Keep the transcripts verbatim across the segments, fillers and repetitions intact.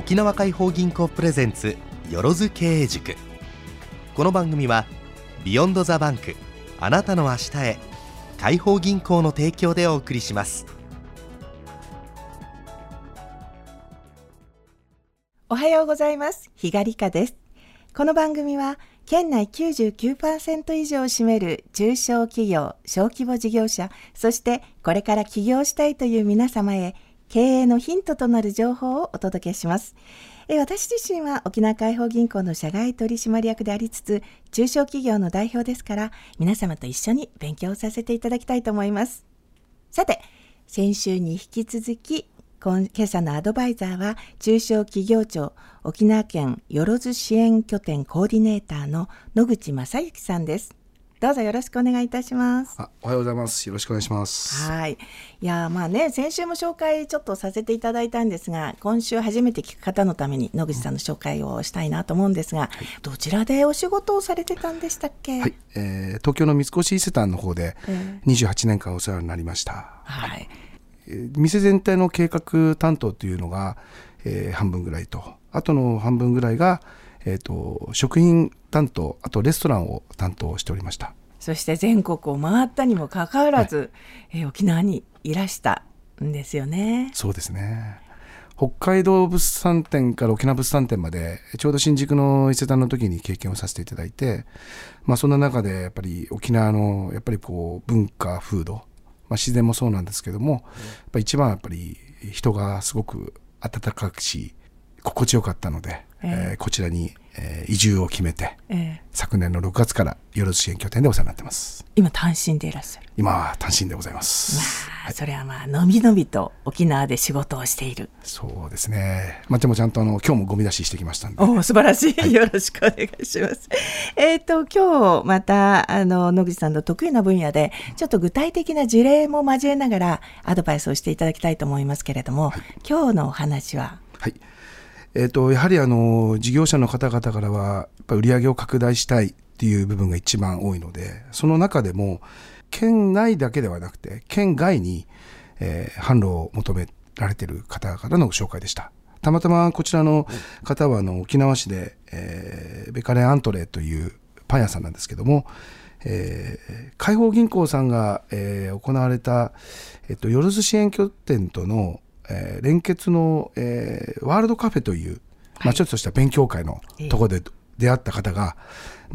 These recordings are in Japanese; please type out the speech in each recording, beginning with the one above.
沖縄解放銀行プレゼンツよろず経営塾。この番組はビヨンドザバンク、あなたの明日へ、解放銀行の提供でお送りします。 おはようございます。比嘉理香です。この番組は県内 きゅうじゅうきゅうパーセント 以上を占める中小企業、小規模事業者、そしてこれから起業したいという皆様へ経営のヒントとなる情報をお届けします。え私自身は沖縄解放銀行の社外取締役でありつつ、中小企業の代表ですから、皆様と一緒に勉強させていただきたいと思います。さて、先週に引き続き今朝のアドバイザーは中小企業庁沖縄県よろず支援拠点コーディネーターの野口正幸さんです。どうぞよろしくお願いいたします。 あ、おはようございます。よろしくお願いします。 はい。いやまあね、先週も紹介ちょっとさせていただいたんですが、今週初めて聞く方のために野口さんの紹介をしたいなと思うんですが、はい、どちらでお仕事をされてたんでしたっけ？ はい、えー、東京の三越伊勢丹の方でにじゅうはちねんかんお世話になりました。 はい。 店全体の計画担当というのが、えー、半分ぐらいと、あとの半分ぐらいが、えーと、食品担当、あとレストランを担当しておりました。 そして全国を回ったにもかかわらず、はい、えー、沖縄にいらしたんですよね。 そうですね。北海道物産展から沖縄物産展までちょうど新宿の伊勢丹の時に経験をさせていただいて、まあ、そんな中でやっぱり沖縄のやっぱりこう文化風土、まあ、自然もそうなんですけども、やっぱ一番やっぱり人がすごく温かくし心地よかったので、えーえー、こちらに、えー、移住を決めて、えー、昨年のろくがつからよろず支援拠点でお世話になってます。 今単身でいらっしゃる？ 今は単身でございます。 まあ、それはまあのびのびと沖縄で仕事をしている。 そうですね。まあ、でもちゃんとあの今日もゴミ出ししてきましたんで。 お素晴らしい、はい、よろしくお願いします。えっと今日またあの野口さんの得意な分野でちょっと具体的な事例も交えながらアドバイスをしていただきたいと思いますけれども、はい、今日のお話は、 はい、えーと、やはりあの事業者の方々からはやっぱり売り上げを拡大したいっていう部分が一番多いので、その中でも県内だけではなくて県外に、えー、販路を求められている方からの紹介でした。たまたまこちらの方はあの沖縄市で、えー、ベカレンアントレというパン屋さんなんですけども、えー、解放銀行さんが、えー、行われた、えっと、よろず支援拠点とのえー、連結の、えー、ワールドカフェという、まあ、ちょっとした勉強会のところで出会った方が、はい、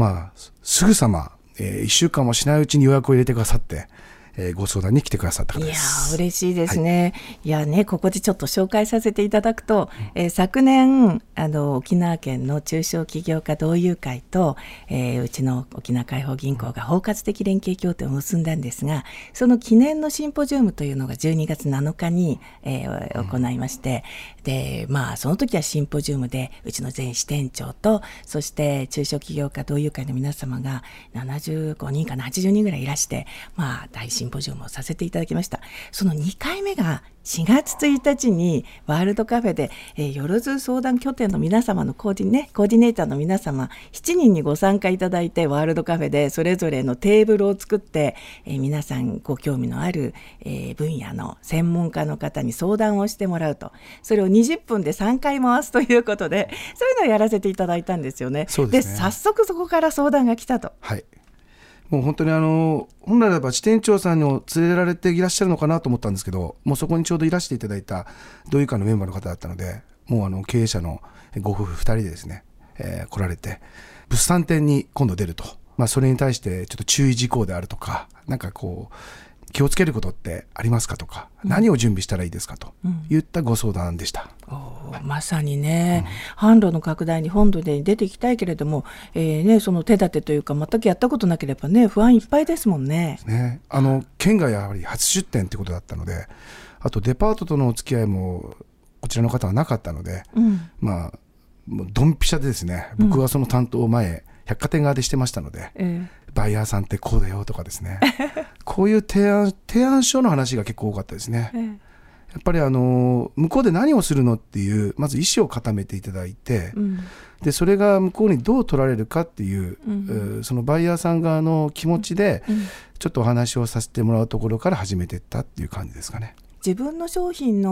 まあ、すぐさま、えー、いっしゅうかんもしないうちに予約を入れてくださって、えー、ご相談に来てくださった方です。 いや嬉しいですね、はい、いやねここでちょっと紹介させていただくと、うんえー、昨年あの沖縄県の中小企業家同友会と、えー、うちの沖縄解放銀行が包括的連携協定を結んだんですが、その記念のシンポジウムというのがじゅうにがつなのかに、えー、行いまして、うん、でまあその時はシンポジウムでうちの前支店長とそして中小企業家同友会の皆様がななじゅうごにんかなはちじゅうにんぐらいいらして、まあ大シンポジウムをさせていただきました。そのにかいめがしがつついたちにワールドカフェで、えー、よろず相談拠点の皆様のコーディネ、コーディネーターの皆様しちにんにご参加いただいて、ワールドカフェでそれぞれのテーブルを作って、えー、皆さんご興味のある、えー、分野の専門家の方に相談をしてもらうと、それをにじゅっぷんでさんかい回すということで、そういうのをやらせていただいたんですよね。 そうですね。 で早速そこから相談が来たと。 はい、もう本当にあの本来ならば支店長さんに連れられていらっしゃるのかなと思ったんですけど、もうそこにちょうどいらしていただいた同友会のメンバーの方だったので、もうあの経営者のご夫婦ふたりでですね、えー、来られて物産展に今度出ると、まあ、それに対してちょっと注意事項であるとか、なんかこう気をつけることってありますかとか、うん、何を準備したらいいですかといったご相談でした、 うんおまさにね、うん、販路の拡大に本土で出ていきたいけれども、えーね、その手立てというか全くやったことなければね不安いっぱいですもんね。 ね、あの県外やはり初出店ということだったので、あとデパートとのお付き合いもこちらの方はなかったので、うん、まあもうドンピシャでですね、僕はその担当を前、うん、百貨店側でしてましたので、えー、バイヤーさんってこうだよとかですねこういう提案、提案書の話が結構多かったですね、えー、やっぱりあの向こうで何をするのっていうまず意思を固めていただいて、うん、でそれが向こうにどう取られるかっていう、うん、そのバイヤーさん側の気持ちでちょっとお話をさせてもらうところから始めていったっていう感じですかね。 自分の商品の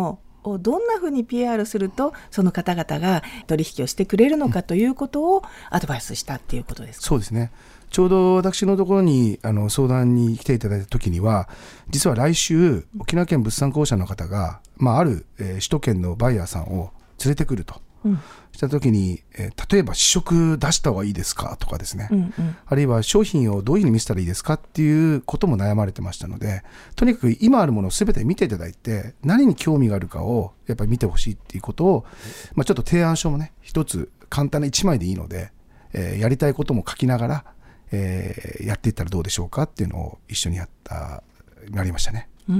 をどんなふうに ピーアール するとその方々が取引をしてくれるのかということをアドバイスしたっていうことですか？ そうですね。ちょうど私のところにあの相談に来ていただいた時には、実は来週沖縄県物産公社の方が、まあ、ある、えー、首都圏のバイヤーさんを連れてくると、うん、した時に、えー、例えば試食出した方がいいですかとかですね、うんうん、あるいは商品をどういうふうに見せたらいいですかっていうことも悩まれてましたので、とにかく今あるものを全て見ていただいて何に興味があるかをやっぱり見てほしいっていうことを、まあ、ちょっと提案書もね一つ簡単ないちまいでいいので、えー、やりたいことも書きながらえー、やっていったらどうでしょうかっていうのを一緒にやったやりましたね。 うん、うん、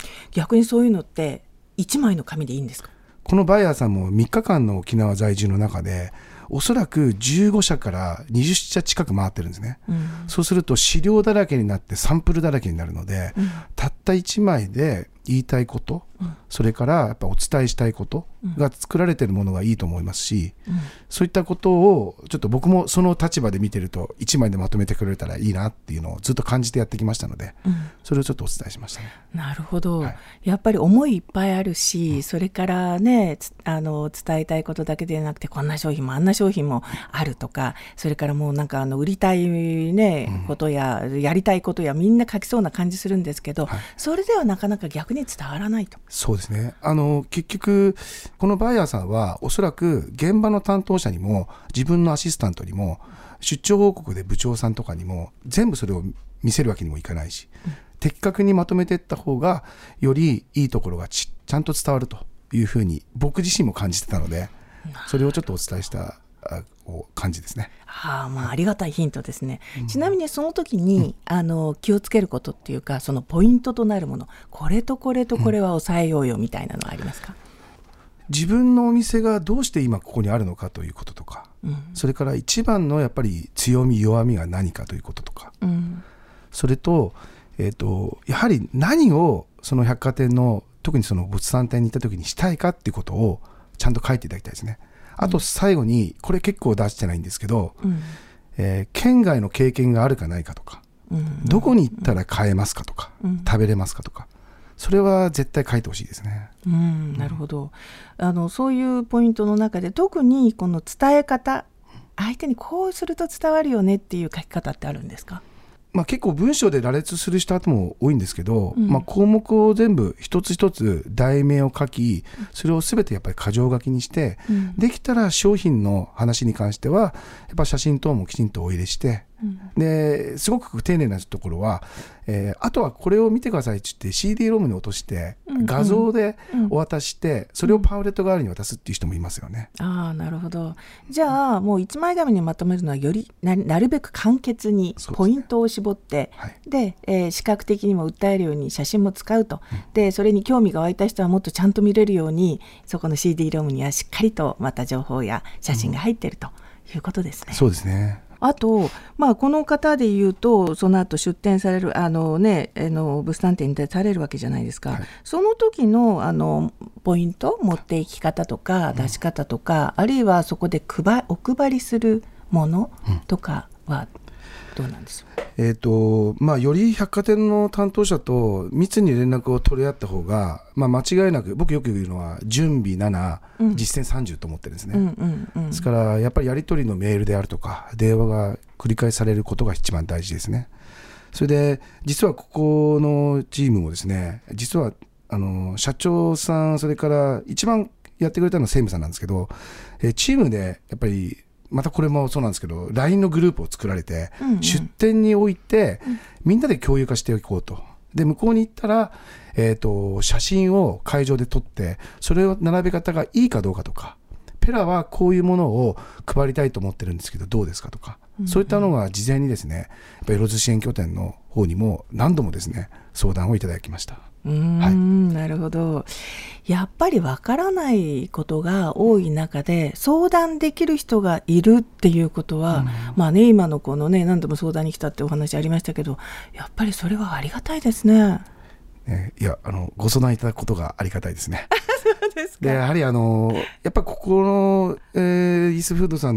逆にそういうのっていちまいの紙でいいんですか？ このバイヤーさんもみっかかんの沖縄在住の中でおそらくじゅうごしゃからにじゅっしゃ近く回ってるんですね、うん、そうすると資料だらけになってサンプルだらけになるので、うん、たったいちまいで言いたいこと、うん、それからやっぱお伝えしたいことが作られているものがいいと思いますし、うん、そういったことをちょっと僕もその立場で見てるといちまいでまとめてくれたらいいなっていうのをずっと感じてやってきましたので、うん、それをちょっとお伝えしましたね。 なるほど、はい、やっぱり思いいっぱいあるし、うん、それからねあの伝えたいことだけでなくてこんな商品もあんな商品もあるとか、それからもうなんかあの売りたい、ねうん、ことややりたいことやみんな書きそうな感じするんですけど、はい、それではなかなか逆に伝わらないと。 そうですね。あの結局このバイヤーさんはおそらく現場の担当者にも自分のアシスタントにも出張報告で部長さんとかにも全部それを見せるわけにもいかないし、うん、的確にまとめていった方がよりいいところが ち, ちゃんと伝わるというふうに僕自身も感じてたので、それをちょっとお伝えした感じですね。 はあ、まあ、ありがたいヒントですね、うん、ちなみにその時に、うん、あの気をつけることっていうかそのポイントとなるもの、これとこれとこれは抑えようよみたいなのはありますか？ うん、自分のお店がどうして今ここにあるのかということとか、うん、それから一番のやっぱり強み弱みが何かということとか、うん、それと、えーと、やはり何をその百貨店の特にその物産展に行った時にしたいかっていうことをちゃんと書いていただきたいですね。あと最後にこれ結構出してないんですけど、うんえー、県外の経験があるかないかとか、うん、どこに行ったら買えますかとか、うん、食べれますかとか、それは絶対書いてほしいですね。 うん、なるほど。あのそういうポイントの中で特にこの伝え方、相手にこうすると伝わるよねっていう書き方ってあるんですか？ まあ、結構文章で羅列する人も多いんですけど、うんまあ、項目を全部一つ一つ題名を書き、それを全てやっぱり箇条書きにして、うん、できたら商品の話に関してはやっぱ写真等もきちんとお入れして、うん、ですごく丁寧なところは、えー、あとはこれを見てくださいって言って シーディー ロムに落として画像でお渡しして、うんうん、それをパンフレット代わりに渡すっていう人もいますよね。 ああ、なるほど。じゃあもう一枚紙にまとめるのはより な, なるべく簡潔にポイントを絞って、はい、で、えー、視覚的にも訴えるように写真も使うと、うん、でそれに興味が湧いた人はもっとちゃんと見れるようにそこの シーディー ロムにはしっかりとまた情報や写真が入っているということですね。 うん、そうですね。 あと、まあ、この方でいうとその後出店されるあの、ね、あの物産展に出されるわけじゃないですか、はい、その時 の, あのポイント持っていき方とか出し方とか、うん、あるいはそこで配お配りするものとかはどうなんでしょう？ えーとまあ、より百貨店の担当者と密に連絡を取り合った方が、まあ、間違いなく僕よく言うのは準備なな、うん、実践さんじゅうと思ってるんですね、うんうんうん、ですからやっぱりやり取りのメールであるとか電話が繰り返されることが一番大事ですね。それで実はここのチームもですね、実はあの社長さん、それから一番やってくれたのは専務さんなんですけど、えチームでやっぱりまたこれもそうなんですけど ライン のグループを作られて、うんうん、出店においてみんなで共有化していこうと。で向こうに行ったら、えーと、写真を会場で撮ってそれを並べ方がいいかどうかとか、ペラはこういうものを配りたいと思ってるんですけどどうですかとか、うんうん、そういったのが事前にですね、やっぱりよろず支援拠点の方にも何度もですね相談をいただきました。 うーん、はい、なるほど。やっぱりわからないことが多い中で相談できる人がいるっていうことは、うんまあね、今のこのね何度も相談に来たってお話ありましたけど、やっぱりそれはありがたいですね。 えー、いやあのご相談いただくことがありがたいですね。 そうですか。 でやはりあのやっぱここの、えー、イースフードさん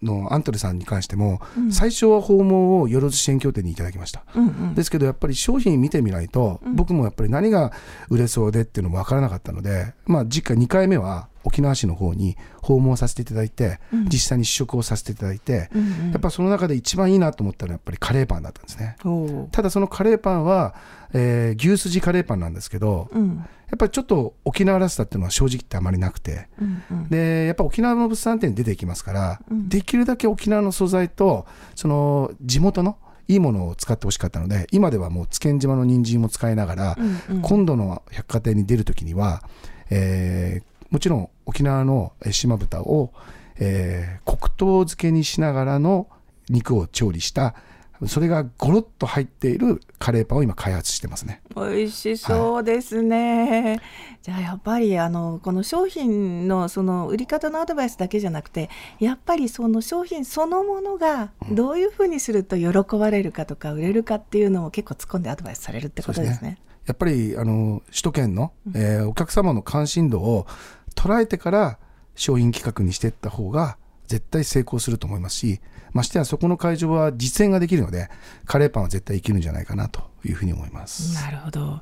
のアントレさんに関しても、 うん、 最初は訪問をよろず支援協定にいただきました、 うんうん、ですけどやっぱり商品見てみないと、うん、僕もやっぱり何が売れそうでっていうのも分からなかったので、まあ、次回にかいめは沖縄市の方に訪問させていただいて、うん、実際に試食をさせていただいて、うんうん、やっぱその中で一番いいなと思ったのはやっぱりカレーパンだったんですね。ただそのカレーパンは、えー、牛すじカレーパンなんですけど、うん、やっぱりちょっと沖縄らしさっていうのは正直言ってあまりなくて、うんうん、でやっぱ沖縄の物産展に出てきますから、うん、できるだけ沖縄の素材とその地元のいいものを使ってほしかったので、今ではもう津堅島の人参も使いながら、うんうん、今度の百貨店に出るときには、えーもちろん沖縄の島豚を、えー、黒糖漬けにしながらの肉を調理したそれがゴロッと入っているカレーパンを今開発してますね。 美味しそうですね、はい、じゃあやっぱりあのこの商品のその売り方のアドバイスだけじゃなくて、やっぱりその商品そのものがどういうふうにすると喜ばれるかとか売れるかっていうのを結構突っ込んでアドバイスされるってことですね。 そうですね。やっぱりあの首都圏の、えー、お客様の関心度を捉えてから商品企画にしていった方が絶対成功すると思いますし、ましてやそこの会場は実演ができるのでカレーパンは絶対生きるんじゃないかなというふうに思います。 なるほど、はい、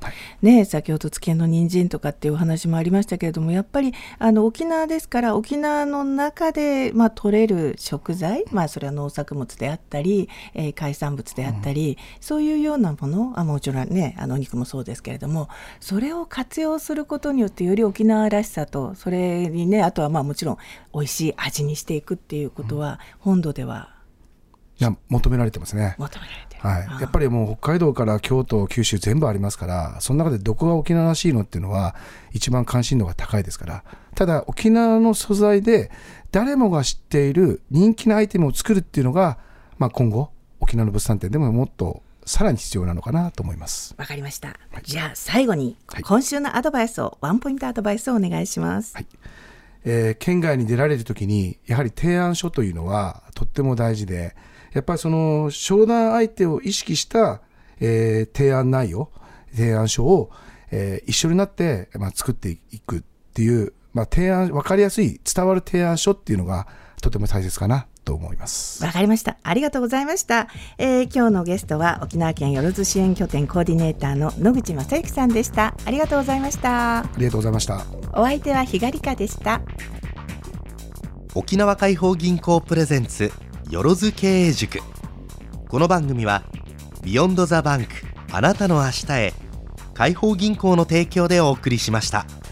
ね、先ほど津堅の人参とかっていうお話もありましたけれども、やっぱりあの沖縄ですから沖縄の中で、まあ、取れる食材、まあ、それは農作物であったり、えー、海産物であったり、うん、そういうようなもの、あもちろんねあのお肉もそうですけれども、それを活用することによってより沖縄らしさと、それにねあとはまあもちろん美味しい味にしていくっていうことは、うん、本土ではいや求められてますね。 求められてる、 はい、やっぱりもう北海道から京都九州全部ありますから、その中でどこが沖縄らしいのっていうのは一番関心度が高いですから。ただ沖縄の素材で誰もが知っている人気のアイテムを作るっていうのが、まあ、今後沖縄の物産展でももっとさらに必要なのかなと思います。 わかりました、はい、じゃあ最後に今週のアドバイスを、はい、ワンポイントアドバイスをお願いします。 はい、えー、県外に出られるときにやはり提案書というのはとっても大事で、やっぱりその商談相手を意識した、えー、提案内容、提案書を、えー、一緒になって、まあ、作っていくっていう、まあ、提案、分かりやすい伝わる提案書っていうのがとても大切かなと思います。 わかりました。ありがとうございました、えー、今日のゲストは沖縄県よろず支援拠点コーディネーターの野口正幸さんでした。ありがとうございました。 ありがとうございました。 お相手は日狩香でした。 沖縄開放銀行プレゼンツよろず経営塾。この番組はビヨンドザバンク、あなたの明日へ、開放銀行の提供でお送りしました。